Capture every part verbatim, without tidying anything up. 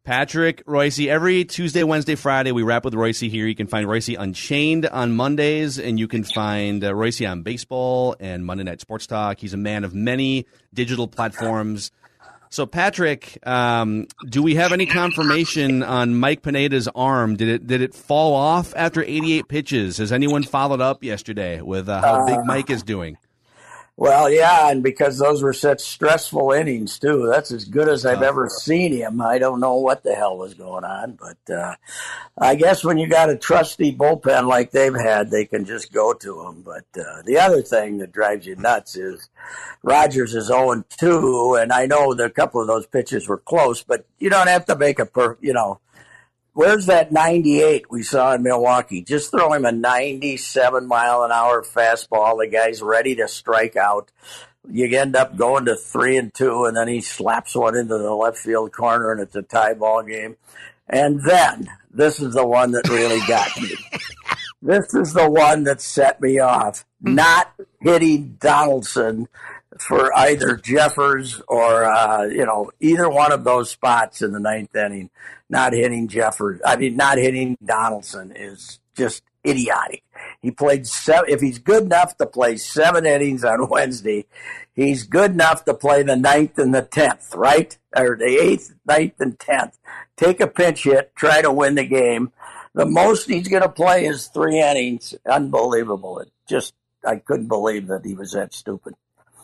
Patrick Royce. Every Tuesday, Wednesday, Friday, we wrap with Royce here. You can find Royce Unchained on Mondays, and you can find uh, Royce on Baseball and Monday Night Sports Talk. He's a man of many digital platforms. So, Patrick, um, do we have any confirmation on Mike Pineda's arm? Did it did it fall off after eighty-eight pitches? Has anyone followed up yesterday with uh, how uh, big Mike is doing? Well, yeah, and because those were such stressful innings, too. That's as good as I've ever seen him. I don't know what the hell was going on, but uh, I guess when you got a trusty bullpen like they've had, they can just go to him. But uh, the other thing that drives you nuts is Rogers is oh and two, and I know that a couple of those pitches were close, but you don't have to make a, per, you know, where's that ninety-eight we saw in Milwaukee? Just throw him a ninety-seven mile an hour fastball. The guy's ready to strike out. You end up going to three and two, and then he slaps one into the left field corner, and it's a tie ball game. And then this is the one that really got me. This is the one that set me off. Not hitting Donaldson for either Jeffers or, uh, you know, either one of those spots in the ninth inning. Not hitting Jeffers, I mean, not hitting Donaldson is just idiotic. He played seven, if he's good enough to play seven innings on Wednesday, he's good enough to play the ninth and the tenth, right? Or the eighth, ninth, and tenth. Take a pinch hit, try to win the game. The most he's going to play is three innings. Unbelievable. It just, I couldn't believe that he was that stupid.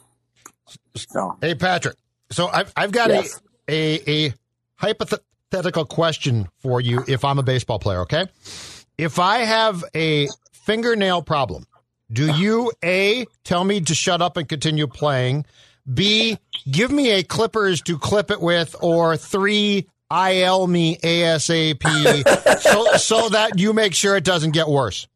So, hey, Patrick. So I've I've got yes. a a, a hypothetical question for you. If I'm a baseball player, okay? If I have a fingernail problem, do you A, tell me to shut up and continue playing? B, give me a clippers to clip it with, or three, I L me ASAP so so that you make sure it doesn't get worse?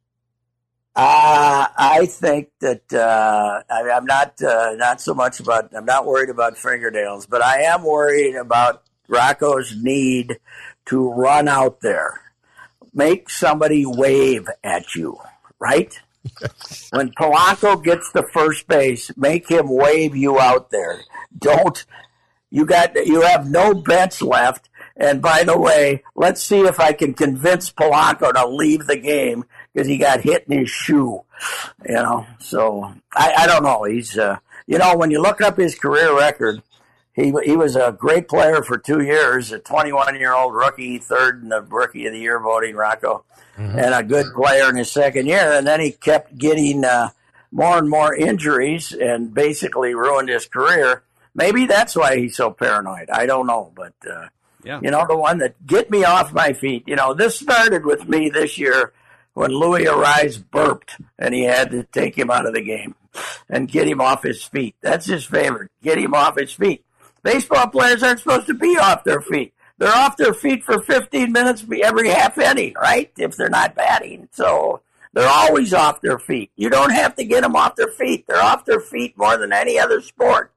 Uh, I think that uh, I, I'm not uh, not so much about I'm not worried about fingernails, but I am worried about Rocco's need to run out there, make somebody wave at you, right? When Polanco gets to first base, make him wave you out there. Don't you got you have no bench left. And by the way, let's see if I can convince Polanco to leave the game because he got hit in his shoe. You know, so I, I don't know. He's, uh, you know, when you look up his career record, he he was a great player for two years, a twenty-one-year-old rookie, third in the Rookie of the Year voting, Rocco, mm-hmm. and a good player in his second year. And then he kept getting uh, more and more injuries and basically ruined his career. Maybe that's why he's so paranoid. I don't know, but. Uh, Yeah. You know, the one that get me off my feet. You know, this started with me this year when Louis Arise burped and he had to take him out of the game and get him off his feet. That's his favorite. Get him off his feet. Baseball players aren't supposed to be off their feet. They're off their feet for fifteen minutes every half inning, right? If they're not batting. So they're always off their feet. You don't have to get them off their feet. They're off their feet more than any other sport.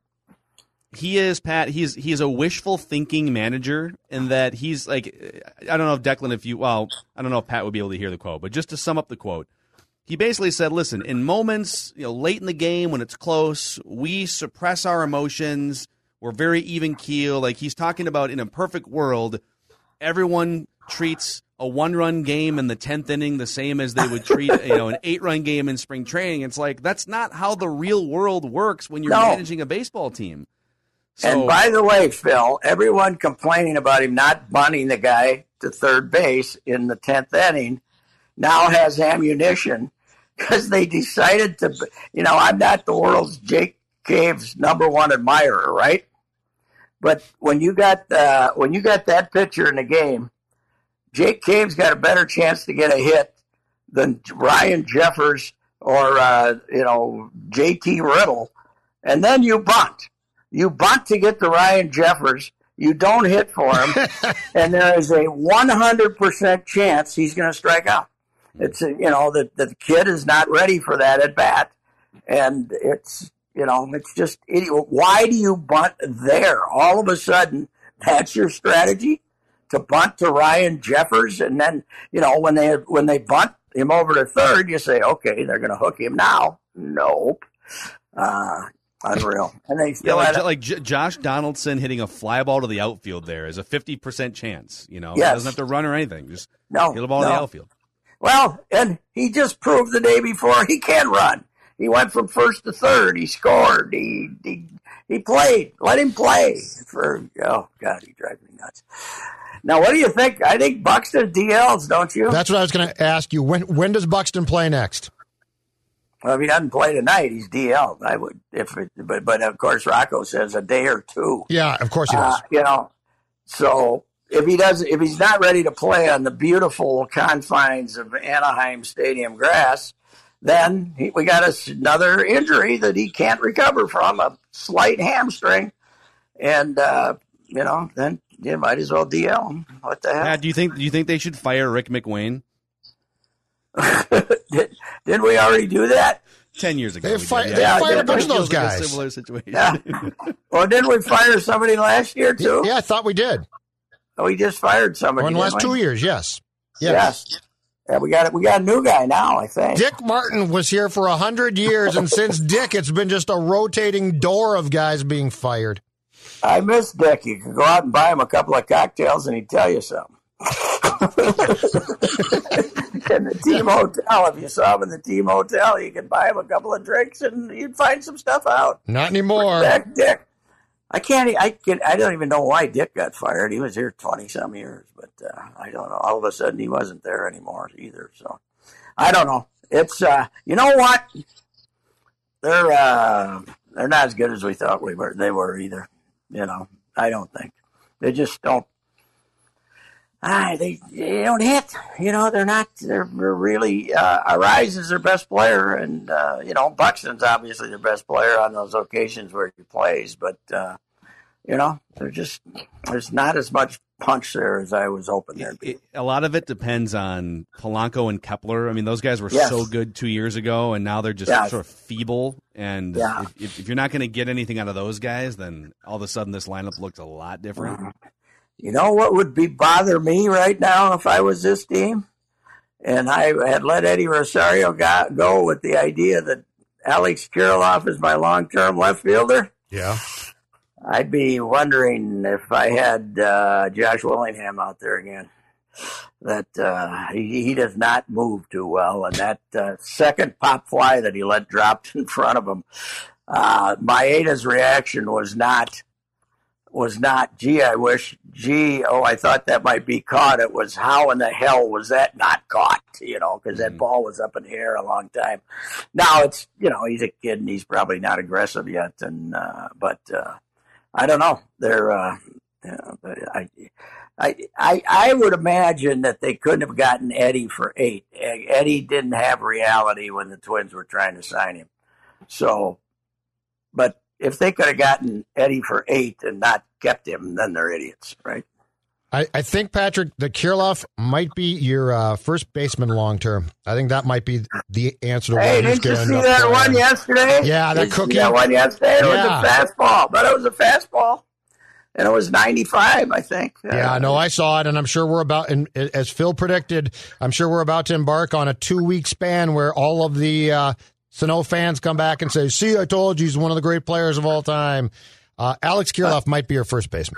He is, Pat, he's he is a wishful thinking manager in that he's like, I don't know if Declan, if you, well, I don't know if Pat would be able to hear the quote, but just to sum up the quote, he basically said, listen, in moments, you know, late in the game when it's close, we suppress our emotions. We're very even keel. Like he's talking about in a perfect world, everyone treats a one-run game in the tenth inning the same as they would treat, you know, an eight-run game in spring training. It's like, that's not how the real world works when you're no. managing a baseball team. So, and by the way, Phil, everyone complaining about him not bunting the guy to third base in the tenth inning now has ammunition because they decided to, you know, I'm not the world's Jake Cave's number one admirer, right? But when you got uh, when you got that pitcher in the game, Jake Cave's got a better chance to get a hit than Ryan Jeffers or, uh, you know, J T Riddle, and then you bunt. You bunt to get to Ryan Jeffers. You don't hit for him, and there is a one hundred percent chance he's going to strike out. It's a, you know the the kid is not ready for that at bat, and it's you know it's just idiot. Why do you bunt there? All of a sudden, that's your strategy to bunt to Ryan Jeffers, and then you know when they when they bunt him over to third, you say, okay, they're going to hook him now. Nope. Uh, Unreal. And they Yeah, still like, had like J- Josh Donaldson hitting a fly ball to the outfield there is a fifty percent chance. You know, Yes. he doesn't have to run or anything. Just no, hit the ball no. to the outfield. Well, and he just proved the day before he can run. He went from first to third. He scored. He he, he played. Let him play. For oh God, he drives me nuts. Now, what do you think? I think Buxton D Ls, don't you? That's what I was going to ask you. When when does Buxton play next? Well, if he doesn't play tonight, he's D L'd. I would, if it, but but of course Rocco says a day or two. Yeah, of course he does. Uh, you know, so if he does, if he's not ready to play on the beautiful confines of Anaheim Stadium grass, then he, we got a, another injury that he can't recover from, a slight hamstring, and uh, you know, then you might as well D L him. What the hell? Pat, do you think do you think they should fire Rick McWayne? Did, didn't we already do that? Ten years ago, They we did, fi- yeah. they Yeah, fired yeah, a bunch of It those feels like a guys. similar situation. Yeah. Well, didn't we fire somebody last year too? Yeah, I thought we did. Oh, we just fired somebody. Or in the last didn't two we? years, yes. Yes. Yes. Yeah, we got it. We got a new guy now, I think. Dick Martin was here for a hundred years, and since Dick, it's been just a rotating door of guys being fired. I miss Dick. You could go out and buy him a couple of cocktails, and he'd tell you something. In the team hotel, if you saw him in the team hotel, you could buy him a couple of drinks, and you'd find some stuff out. Not anymore. Back Dick. I can't. e- I can. I don't even know why Dick got fired. He was here twenty some years, but uh, I don't know. All of a sudden, he wasn't there anymore either. So I don't know. It's uh, you know what? They're uh, they're not as good as we thought we were. They were either. You know, I don't think they just don't. Ah, they they don't hit. You know, they're not. They're, they're really. Uh, Arise is their best player, and uh, you know, Buxton's obviously their best player on those occasions where he plays. But uh, you know, they're just there's not as much punch there as I was hoping there'd be. It, a lot of it depends on Polanco and Kepler. I mean, those guys were Yes. so good two years ago, and now they're just Yeah. sort of feeble. And Yeah. if, if, if you're not going to get anything out of those guys, then all of a sudden this lineup looks a lot different. You know what would be bother me right now if I was this team, and I had let Eddie Rosario go, go with the idea that Alex Kirilloff is my long-term left fielder? Yeah. I'd be wondering if I had uh, Josh Willingham out there again. That uh, he, he does not move too well, and that uh, second pop fly that he let drop in front of him, uh, Maeda's reaction was not was not. Gee, I wish. Gee, oh, I thought that might be caught. It was how in the hell was that not caught? You know, because that Mhm. ball was up in the air a long time. Now it's you know he's a kid and he's probably not aggressive yet, and uh, but. Uh, I don't know. They're, uh, you know, I, I, I, I would imagine that they couldn't have gotten Eddie for eight. Eddie didn't have reality when the Twins were trying to sign him. So, but if they could have gotten Eddie for eight and not kept him, then they're idiots, right? I, I think, Patrick, that Kirilloff might be your uh, first baseman long term. I think that might be the answer to Hey, why he's didn't you going see to that end up one playing. yesterday? Yeah, that Did you see cookie. that one yesterday. It Yeah. was a fastball, but it was a fastball, and it was ninety-five, I think. Yeah, Uh, no, I saw it, and I'm sure we're about, and as Phil predicted, I'm sure we're about to embark on a two-week span where all of the uh, Sano fans come back and say, see, I told you he's one of the great players of all time. Uh, Alex Kirilloff might be your first baseman.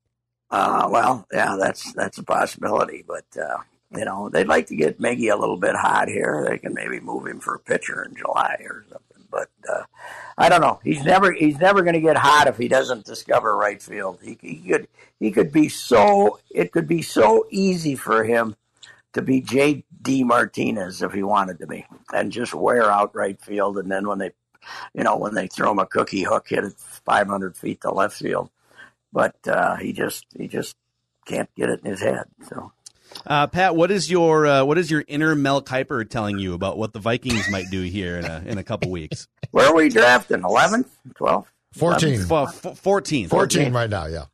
Uh, well, yeah, that's that's a possibility, but uh, you know they'd like to get Miggy a little bit hot here. They can maybe move him for a pitcher in July or something. But uh, I don't know. He's never he's never going to get hot if he doesn't discover right field. He, he could he could be so it could be so easy for him to be J D Martinez if he wanted to be, and just wear out right field. And then when they, you know, when they throw him a cookie hook, hit it five hundred feet to left field. But uh, he just he just can't get it in his head. So, Uh, Pat, what is your uh, what is your inner Mel Kiper telling you about what the Vikings might do here in a in a couple weeks? where are we drafting? eleventh, twelfth, fourteen. Well, f- fourteen. fourteen right now, yeah.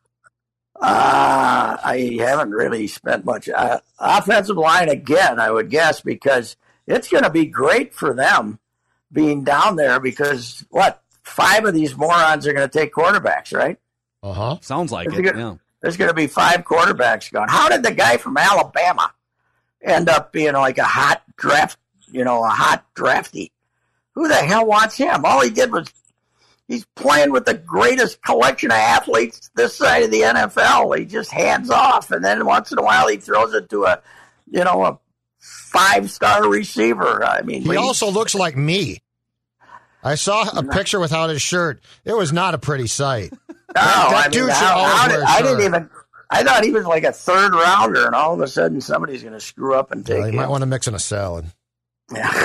Uh, I haven't really spent much. Uh, offensive line again, I would guess, because it's going to be great for them being down there because, what, five of these morons are going to take quarterbacks, right? Uh-huh. Sounds like Is it. it good? Yeah. There's going to be five quarterbacks gone. How did the guy from Alabama end up being like a hot draft, you know, a hot drafty? Who the hell wants him? All he did was, he's playing with the greatest collection of athletes this side of the N F L. He just hands off, and then once in a while he throws it to a, you know, a five-star receiver. I mean, he also looks like me. I saw a picture without his shirt. It was not a pretty sight. No, that, that I mean, dude should how, always how wear did, a I shirt. didn't even. I thought he was like a third rounder, and all of a sudden somebody's going to screw up and take well, you him. might want to mix in a salad. Yeah.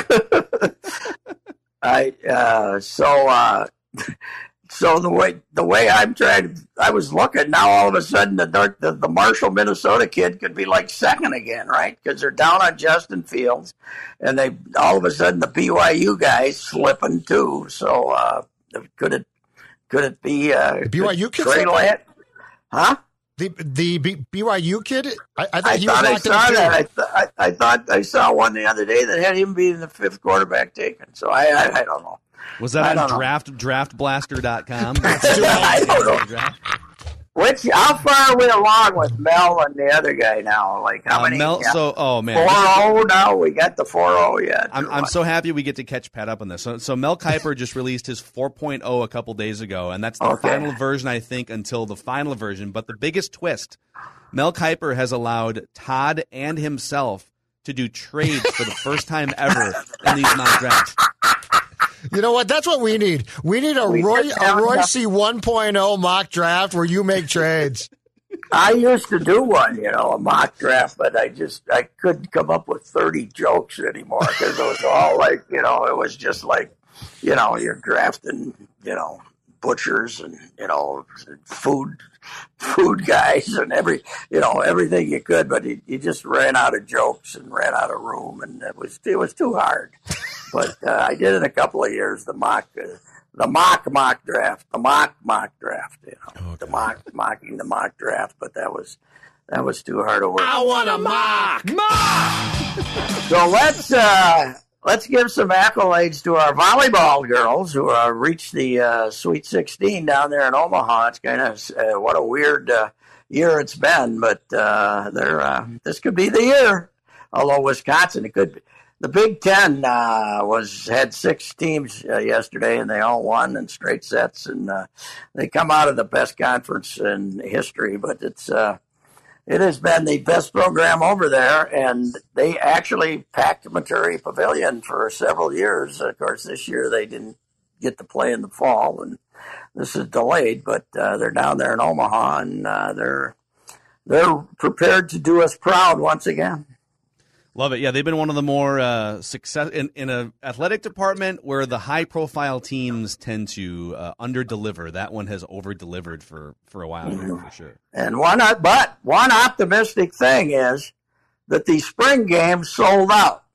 I uh, so uh, so the way the way I'm trying, I was looking now. All of a sudden, the the, the Marshall, Minnesota kid could be like second again, right? Because they're down on Justin Fields, and they all of a sudden the B Y U guy's slipping too. So uh, could it could it be uh, the B Y U kid? Trey Lance? Huh? The the B- BYU kid? I, I, I he thought was I locked saw in that. I, too. th- I, I thought I saw one the other day that had him being the fifth quarterback taken. So I I, I don't know. Was that I on don't know. draft draft blaster dot com? I don't know. Which, how far are we along with Mel and the other guy now? Like how Uh, many? Mel, yeah, so, oh man, four oh now. We got the four oh yet. I'm, I'm so happy we get to catch Pat up on this. So, so Mel Kiper just released his four point oh a couple days ago, and that's the Okay. final version, I think, until the final version. But the biggest twist, Mel Kiper has allowed Todd and himself to do trades for the first time ever in these mock drafts. You know what? That's what we need. We need a We Roy just a have Roy enough- C one point oh mock draft where you make trades. I used to do one, you know, a mock draft, but I just I couldn't come up with thirty jokes anymore because it was all like, you know, it was just like, you know, you're drafting, you know, butchers and, you know, food food guys and every, you know, everything you could, but you, you just ran out of jokes and ran out of room, and it was it was too hard. But uh, I did it a couple of years, the mock. Uh, The mock mock draft, the mock mock draft, you know, Okay. the mock mocking the mock draft, but that was that was too hard to work. I want a mock. So let's uh, let's give some accolades to our volleyball girls who uh, reached the uh, Sweet sixteen down there in Omaha. It's kind of uh, what a weird uh, year it's been, but uh, they're uh, this could be the year. Although Wisconsin, it could be. The Big Ten uh, was had six teams uh, yesterday, and they all won in straight sets, and uh, they come out of the best conference in history. But it's uh, it has been the best program over there, and they actually packed Maturi Pavilion for several years. Of course, this year they didn't get to play in the fall, and this is delayed. But uh, they're down there in Omaha, and uh, they're they're prepared to do us proud once again. Love it. Yeah, they've been one of the more uh, success in in a athletic department where the high profile teams tend to uh, under deliver. That one has over delivered for, for a while here, for sure. And one, but one optimistic thing is that the spring game sold out.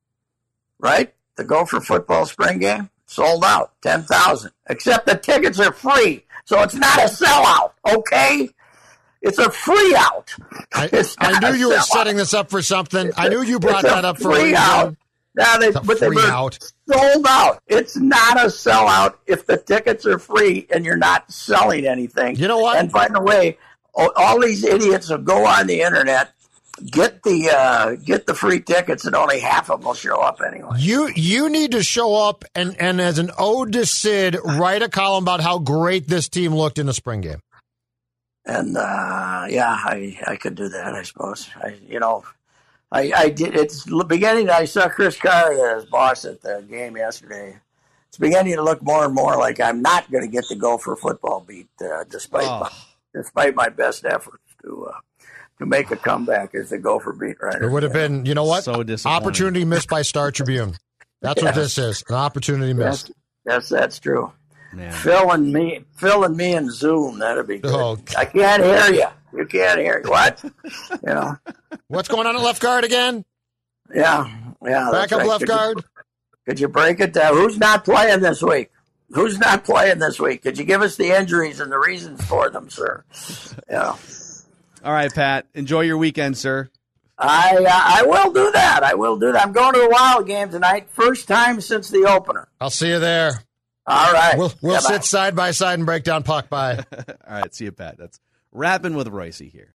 Right, the Gopher football spring game sold out, ten thousand. Except the tickets are free, so it's not a sellout. Okay. It's a free out. I, I knew you were setting this up for something. I knew you brought that up for a free reason. out. Now they, It's a but they free were out. sold out. It's not a sellout if the tickets are free and you're not selling anything. You know what? And by the way, all, all these idiots will go on the internet, get the uh, get the free tickets, and only half of them will show up anyway. You you need to show up and, and as an ode to Sid, write a column about how great this team looked in the spring game. And uh, yeah, I, I could do that, I suppose. I, you know, I, I did. It's beginning. I saw Chris Carr, his boss, at the game yesterday. It's beginning to look more and more like I'm not going to get to go for football beat, uh, despite Oh. my, despite my best efforts to uh, to make a comeback as the Gopher beat writer. It would have been, you know what? So disappointing. Opportunity missed by Star Tribune. That's what this is. An opportunity missed. Yes, that's true. Man. Phil and me, Phil and me in Zoom. That'd be good. Oh. I can't hear you. You can't hear you. What? You know. What's going on at left guard again? Yeah, yeah. that's Backup right. left Could guard. You, could you break it down? Who's not playing this week? Who's not playing this week? Could you give us the injuries and the reasons for them, sir? Yeah. All right, Pat. Enjoy your weekend, sir. I uh, I will do that. I will do that. I'm going to the Wild game tonight. First time since the opener. I'll see you there. All right. We'll we'll Bye-bye. sit side by side and break down puck by. All right, see you, Pat. That's Rapping with Royce here.